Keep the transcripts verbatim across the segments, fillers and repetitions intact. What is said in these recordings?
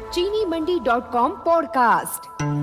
चीनी Mandi dot com podcast.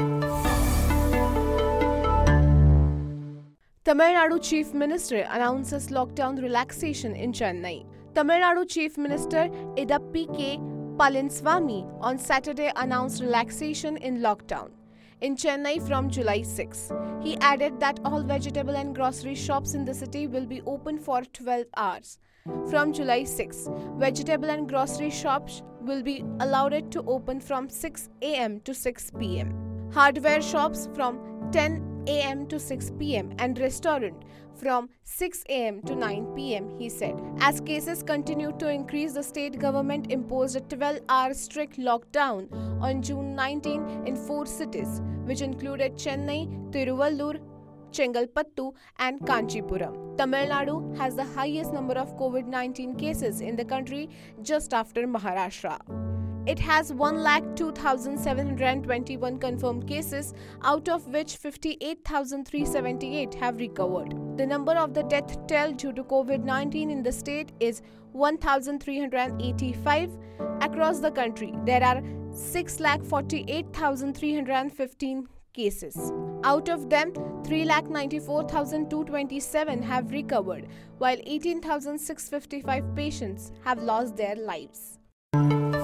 Tamil Nadu Chief Minister announces lockdown relaxation in Chennai. Tamil Nadu Chief Minister Edappi K. Palaniswamy on Saturday announced relaxation in lockdown in Chennai from July sixth. He added that all vegetable and grocery shops in the city will be open for twelve hours. From July sixth, vegetable and grocery shops will be allowed to open from six a.m. to six p.m. Hardware shops from ten a.m. to six p.m. and restaurant from six a.m. to nine p.m., he said. As cases continued to increase, the state government imposed a twelve-hour strict lockdown on June nineteenth in four cities, which included Chennai, Tiruvallur, Chengalpattu and Kanchipuram. Tamil Nadu has the highest number of COVID nineteen cases in the country just after Maharashtra. It has one lakh two thousand seven hundred twenty-one confirmed cases, out of which fifty-eight thousand three hundred seventy-eight have recovered. The number of the death toll due to COVID nineteen in the state is one thousand three hundred eighty-five. Across the country, there are six lakh forty-eight thousand three hundred fifteen cases. Out of them, three lakh ninety-four thousand two hundred twenty-seven have recovered, while eighteen thousand six hundred fifty-five patients have lost their lives.